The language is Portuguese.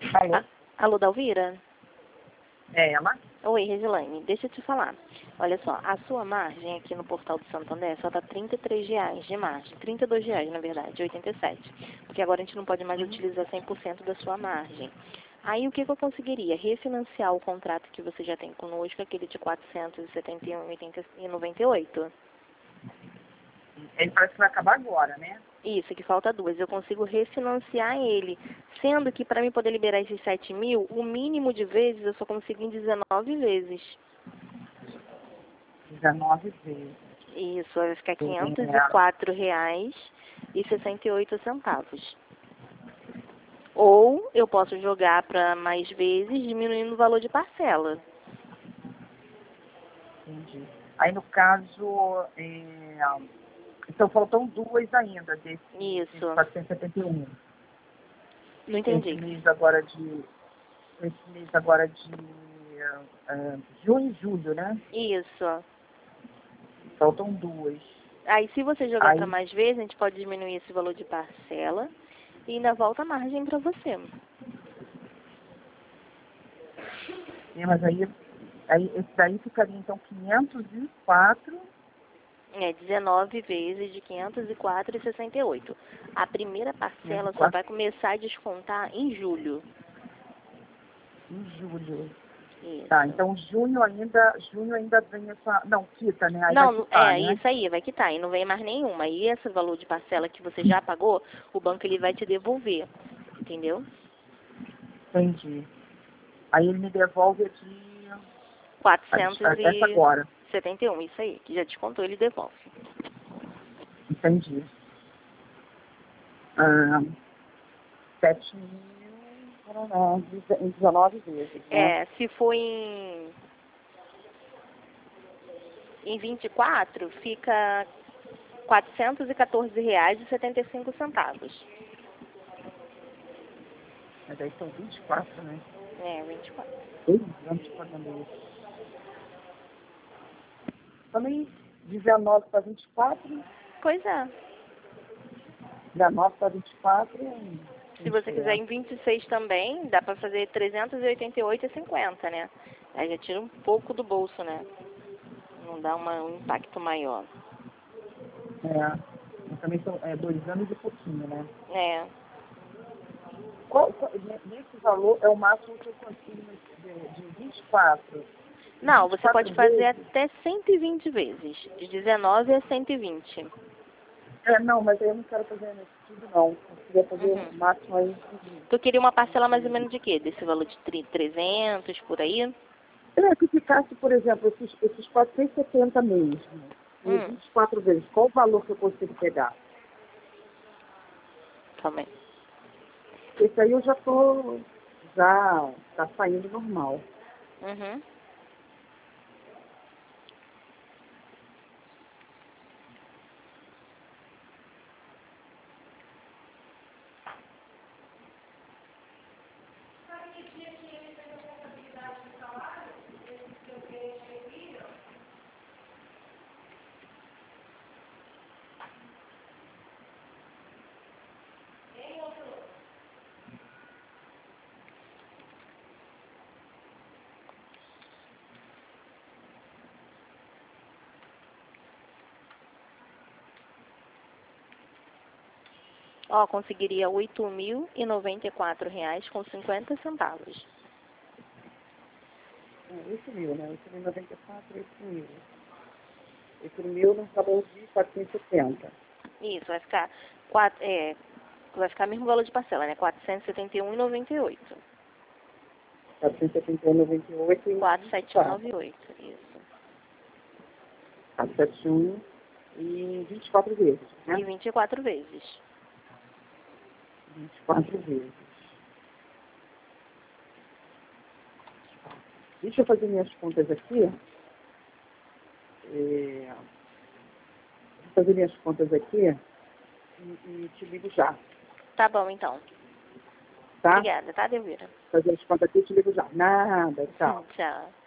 Alô? Alô, Dalvira? É ela? Oi, Regilaine, deixa eu te falar. Olha só, a sua margem aqui no portal do Santander só tá R$ 33 de margem. R$ 32, na verdade, 87. Porque agora a gente não pode mais utilizar 100% da sua margem. Aí o que eu conseguiria? Refinanciar o contrato que você já tem conosco, aquele de 471,98. Ele parece que vai acabar agora, né? Isso, que falta duas. Eu consigo refinanciar ele. Sendo que para mim poder liberar esses 7 mil, o mínimo de vezes eu só consigo em 19 vezes. 19 vezes. Isso, vai ficar R$ É. 504,68. Ou eu posso jogar para mais vezes, diminuindo o valor de parcela. Entendi. Aí, no caso, então faltam duas ainda desse Isso. 471. Não entendi. Esse mês agora de junho e julho, né? Isso. Faltam duas. Aí se você jogar Aí, para mais vezes, a gente pode diminuir esse valor de parcela e ainda volta a margem para você. mas aí esse daí ficaria então 504. 19 vezes de 504,68. A primeira parcela só 504 vai começar a descontar em julho. em julho. Isso. Tá, então junho ainda vem essa. Não, quita, né? Aí vai Não, quitar, né? isso aí, vai quitar, e não vem mais nenhuma. E esse valor de parcela que você já pagou, o banco ele vai te devolver, entendeu? Entendi. Aí ele me devolve essa agora. 471, isso aí, que já descontou, ele devolve. Entendi. 7 mil, em 19 vezes, né? Se for em 24, fica R$ 414,75. Mas aí são 24, né? 24. 2 anos pagando isso. Também 19 para 24, Pois é. 19 para 24. Se você quiser em 26 também, dá pra fazer 388,50, né? Aí já tira um pouco do bolso, né? Não dá um impacto maior. Mas também são 2 anos e pouquinho, né? Nesse valor é o máximo que eu consigo de 24. Não, você 24 pode fazer vezes. até 120 vezes. De 19 a 120. Não, mas aí eu não quero fazer nesse tudo, não. Eu queria fazer o máximo aí de 20. Tu queria uma parcela mais ou menos de quê? Desse valor de 300, por aí? Que ficasse, por exemplo, esses 470 mesmo, e 24 vezes, qual o valor que eu consigo pegar? Calma aí. Esse aí eu já tá saindo normal. Uhum. Ó, conseguiria R$ 8.094,50. 8 mil, né? 8.094, 8 mil. 8 mil no valor de 470. Isso, vai ficar vai ficar mesmo valor de parcela, né? R$ 471,98. 471,98 e 471,98, isso. 471 e 24 vezes, né? E 24 vezes. 24 vezes. Deixa eu fazer minhas contas aqui. Vou fazer minhas contas aqui e te ligo já. Tá bom, então. Tá? Obrigada, tá, Delvira? Fazer as contas aqui e te ligo já. Nada, tchau. Tchau.